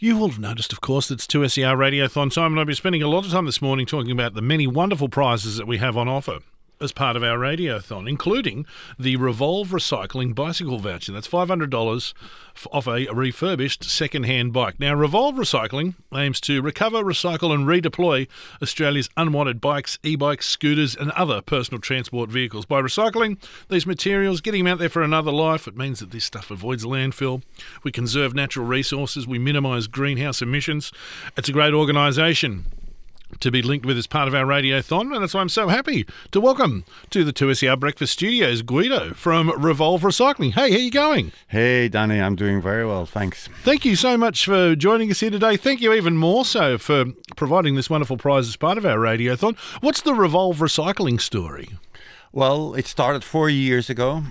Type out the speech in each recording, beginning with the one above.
You will have noticed, of course, that it's 2SER Radiothon time, and I'll be spending a lot of time this morning talking about the many wonderful prizes that we have on offer as part of our Radiothon, including the Revolve Recycling Bicycle Voucher. That's $500 off a refurbished second-hand bike. Now, Revolve Recycling aims to recover, recycle and redeploy Australia's unwanted bikes, e-bikes, scooters and other personal transport vehicles. By recycling these materials, getting them out there for another life, it means that this stuff avoids landfill. We conserve natural resources. We minimise greenhouse emissions. It's a great organisation to be linked with as part of our Radiothon, and that's why I'm so happy to welcome to the 2SER Breakfast Studios Guido from Revolve Recycling. Hey, how you going? Hey, Danny, I'm doing very well, thanks. Thank you so much for joining us here today. Thank you even more so for providing this wonderful prize as part of our Radiothon. What's the Revolve Recycling story? Well, it started 4 years ago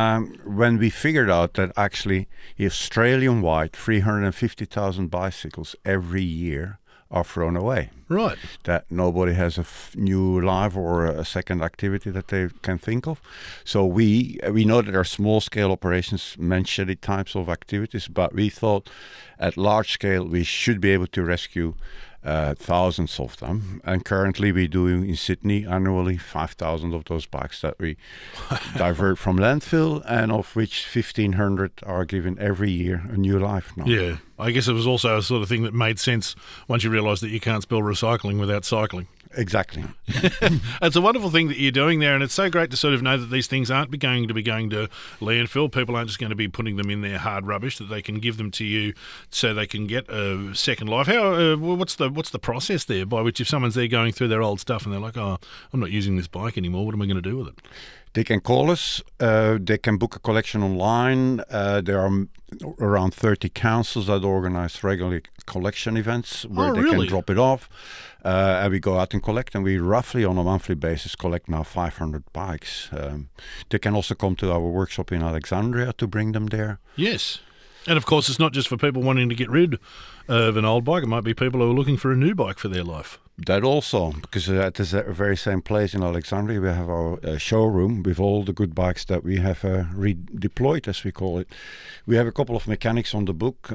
when we figured out that actually Australian-wide 350,000 bicycles every year are thrown away. Right. That nobody has a new life or a second activity that they can think of. So we know that there are small-scale operations, many types of activities, but we thought at large scale we should be able to rescue thousands of them, and currently we do in Sydney annually 5,000 of those bikes that we divert from landfill, and of which 1,500 are given every year a new life now. Yeah, I guess it was also a sort of thing that made sense once you realised that you can't spell recycling without cycling. Exactly. It's a wonderful thing that you're doing there, and it's so great to sort of know that these things aren't going to landfill. People aren't just going to be putting them in their hard rubbish, that they can give them to you so they can get a second life. How? What's the process there by which if someone's there going through their old stuff and they're like, oh, I'm not using this bike anymore, what am I going to do with it? They can call us. They can book a collection online. There are around 30 councils that organise regular collection events where they can drop it off. And we go out and collect, and we roughly on a monthly basis collect now 500 bikes. They can also come to our workshop in Alexandria to bring them there. Yes. And of course, it's not just for people wanting to get rid of an old bike. It might be people who are looking for a new bike for their life. That also, because at this very same place in Alexandria, we have our showroom with all the good bikes that we have redeployed, as we call it. We have a couple of mechanics on the book.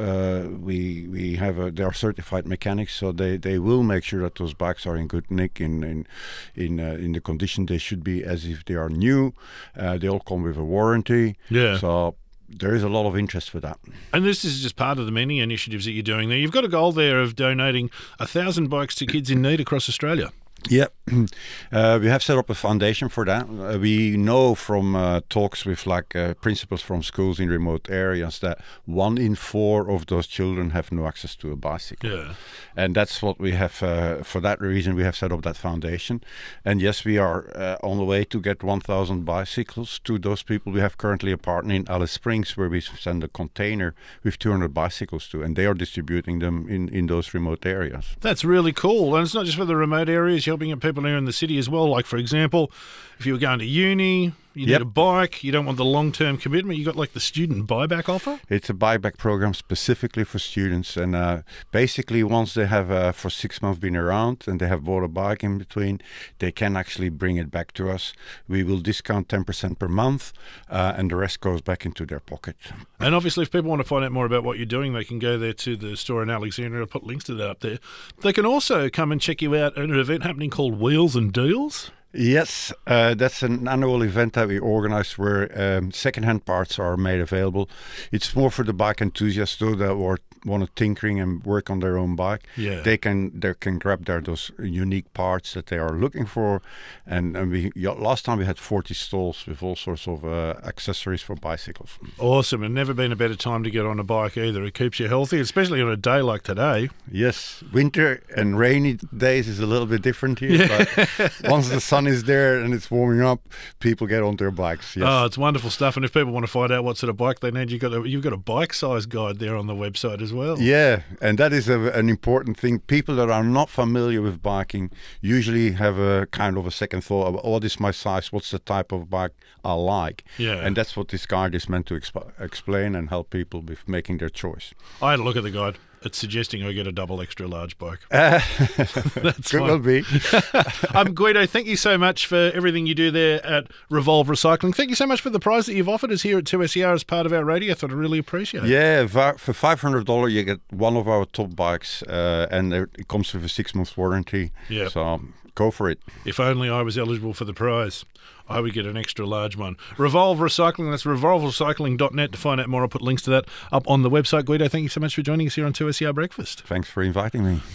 They are certified mechanics, so they will make sure that those bikes are in good nick, in the condition they should be, as if they are new. They all come with a warranty. Yeah. So there is a lot of interest for that. And this is just part of the many initiatives that you're doing there. You've got a goal there of donating 1,000 bikes to kids in need across Australia. Yeah, we have set up a foundation for that. We know from talks with principals from schools in remote areas that 1 in 4 of those children have no access to a bicycle. Yeah. And that's what we have, for that reason, we have set up that foundation. And yes, we are on the way to get 1,000 bicycles to those people. We have currently a partner in Alice Springs where we send a container with 200 bicycles to, and they are distributing them in those remote areas. That's really cool. And it's not just for the remote areas, you're helping people here in the city as well. Like, for example, if you were going to uni, you need a bike, you don't want the long-term commitment, you got like the student buyback offer? It's a buyback program specifically for students, and basically once they have for 6 months been around and they have bought a bike in between, they can actually bring it back to us. We will discount 10% per month, and the rest goes back into their pocket. And obviously if people want to find out more about what you're doing, they can go there to the store in Alexandria. I'll put links to that up there. They can also come and check you out at an event happening called Wheels and Deals. Yes, that's an annual event that we organize where second-hand parts are made available. It's more for the bike enthusiasts though that want to tinkering and work on their own bike. Yeah. They can grab those unique parts that they are looking for. And last time we had 40 stalls with all sorts of accessories for bicycles. Awesome, and never been a better time to get on a bike either. It keeps you healthy, especially on a day like today. Yes, winter and rainy days is a little bit different here, but once the sun is there and it's warming up, people get on their bikes. Yes. Oh, it's wonderful stuff. And if people want to find out what sort of bike they need, you've got a bike size guide there on the website as well. Yeah, and that is an important thing. People that are not familiar with biking usually have a kind of a second thought about what is my size, what's the type of bike I like. Yeah. And that's what this guide is meant to explain and help people with making their choice. I had a look at the guide. It's suggesting I get a double extra large bike. That's fine. will be. Guido, thank you so much for everything you do there at Revolve Recycling. Thank you so much for the prize that you've offered us here at 2SER as part of our radiothon. I really appreciate it. Yeah, for $500 you get one of our top bikes, and it comes with a 6-month warranty. Yeah. So go for it. If only I was eligible for the prize, I would get an extra large one. Revolve Recycling, that's revolverecycling.net to find out more. I'll put links to that up on the website. Guido, thank you so much for joining us here on 2SER Breakfast. Thanks for inviting me.